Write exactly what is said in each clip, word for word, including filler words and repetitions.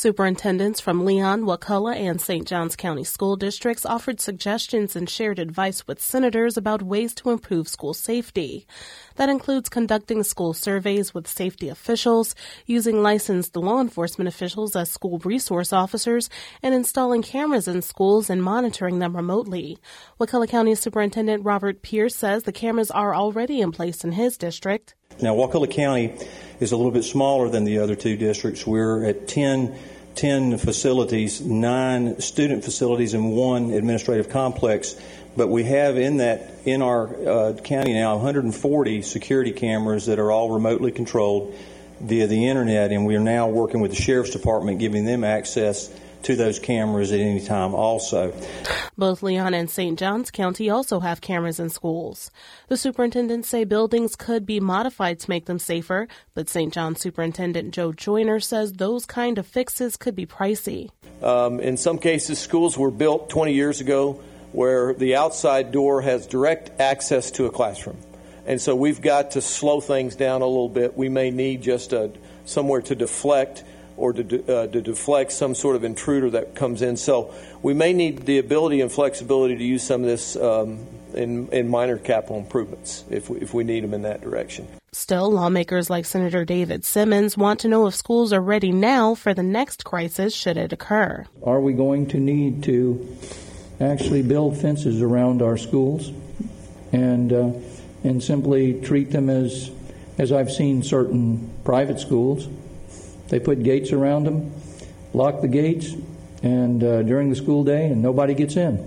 Superintendents from Leon, Wakulla, and Saint Johns County school districts offered suggestions and shared advice with senators about ways to improve school safety. That includes conducting school surveys with safety officials, using licensed law enforcement officials as school resource officers, and installing cameras in schools and monitoring them remotely. Wakulla County Superintendent Robert Pierce says the cameras are already in place in his district. Now, Wakulla County is a little bit smaller than the other two districts. We're at ten, ten facilities, nine student facilities, and one administrative complex. But we have in that, in our uh, county now, one hundred forty security cameras that are all remotely controlled via the internet, and we are now working with the Sheriff's Department, giving them access to those cameras at any time also. Both Leon and Saint Johns County also have cameras in schools. The superintendents say buildings could be modified to make them safer, but Saint Johns Superintendent Joe Joyner says those kind of fixes could be pricey. Um, in some cases, schools were built twenty years ago where the outside door has direct access to a classroom. And so we've got to slow things down a little bit. We may need just a, somewhere to deflect or to, uh, to deflect some sort of intruder that comes in. So we may need the ability and flexibility to use some of this um, in, in minor capital improvements if we, if we need them in that direction. Still, lawmakers like Senator David Simmons want to know if schools are ready now for the next crisis should it occur. Are we going to need to actually build fences around our schools and uh, and simply treat them as, as I've seen certain private schools? They put gates around them, lock the gates, and uh, during the school day, and nobody gets in.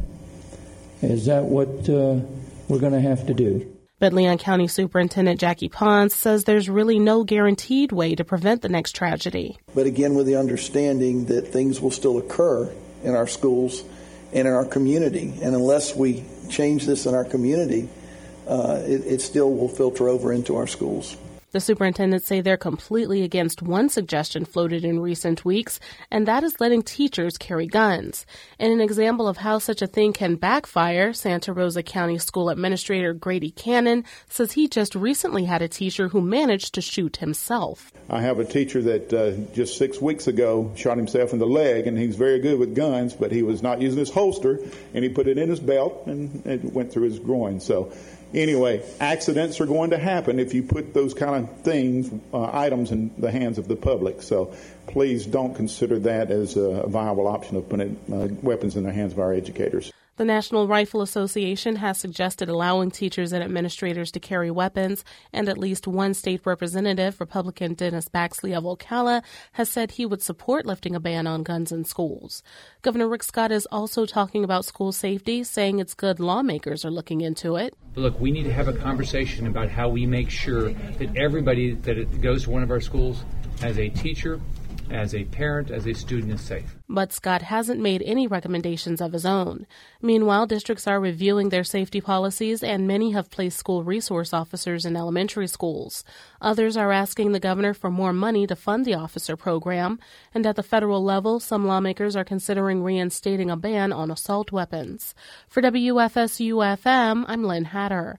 Is that what uh, we're going to have to do? But Leon County Superintendent Jackie Pons says there's really no guaranteed way to prevent the next tragedy. But again, with the understanding that things will still occur in our schools and in our community, and unless we change this in our community, uh, it, it still will filter over into our schools. The superintendents say they're completely against one suggestion floated in recent weeks, and that is letting teachers carry guns. In an example of how such a thing can backfire, Santa Rosa County School Administrator Grady Cannon says he just recently had a teacher who managed to shoot himself. I have a teacher that uh, just six weeks ago shot himself in the leg, and he's very good with guns, but he was not using his holster, and he put it in his belt, and it went through his groin. So anyway, accidents are going to happen if you put those kind of things, uh, items in the hands of the public. So please don't consider that as a viable option of putting uh, weapons in the hands of our educators. The National Rifle Association has suggested allowing teachers and administrators to carry weapons, and at least one state representative, Republican Dennis Baxley of Ocala, has said he would support lifting a ban on guns in schools. Governor Rick Scott is also talking about school safety, saying it's good lawmakers are looking into it. But look, we need to have a conversation about how we make sure that everybody that goes to one of our schools, as a teacher, as a parent, as a student, is safe. But Scott hasn't made any recommendations of his own. Meanwhile, districts are reviewing their safety policies, and many have placed school resource officers in elementary schools. Others are asking the governor for more money to fund the officer program. And at the federal level, some lawmakers are considering reinstating a ban on assault weapons. For W F S U F M, I'm Lynn Hatter.